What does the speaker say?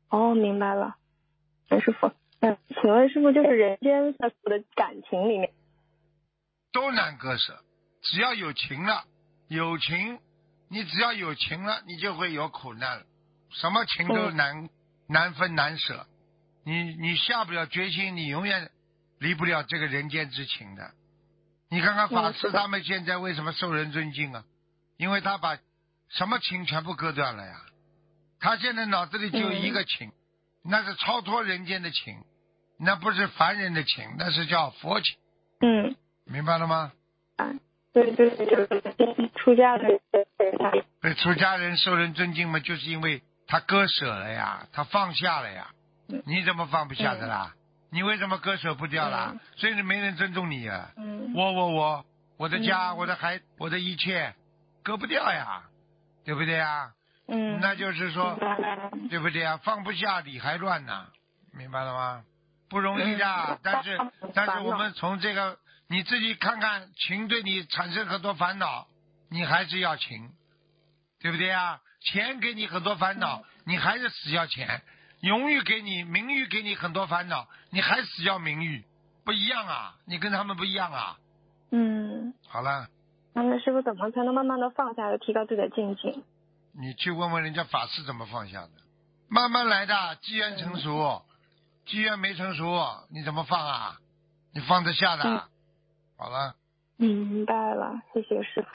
哦，明白了，师傅。请问师傅，就是人间的感情里面都难割舍，只要有情了，有情，你只要有情了，你就会有苦难了。什么情都难分难舍，你下不了决心，你永远离不了这个人间之情的。你看看法师他们现在为什么受人尊敬啊？因为他把什么情全部割断了呀。他现在脑子里就一个情，那是超脱人间的情，那不是凡人的情，那是叫佛情。明白了吗？ 对，出家的人， 对，出家人受人尊敬嘛，就是因为他割舍了呀，他放下了呀。你怎么放不下的啦？你为什么割舍不掉啦？所以你没人尊重你呀。我的家，我的孩，我的一切，割不掉呀，对不对呀？那就是说，对不对呀？放不下理还乱呢，明白了吗？不容易的，但是我们从这个你自己看看，情对你产生很多烦恼，你还是要情，对不对呀？钱给你很多烦恼，你还是死要钱；荣誉给你，名誉给你很多烦恼，你还死要名誉，不一样啊！你跟他们不一样啊。好了。 那师傅怎么才能慢慢的放下，提高自己的境界？ 你去问问人家法师怎么放下的，慢慢来的，机缘成熟，机缘没成熟，你怎么放啊？你放得下的。好了。 明白了，谢谢师傅。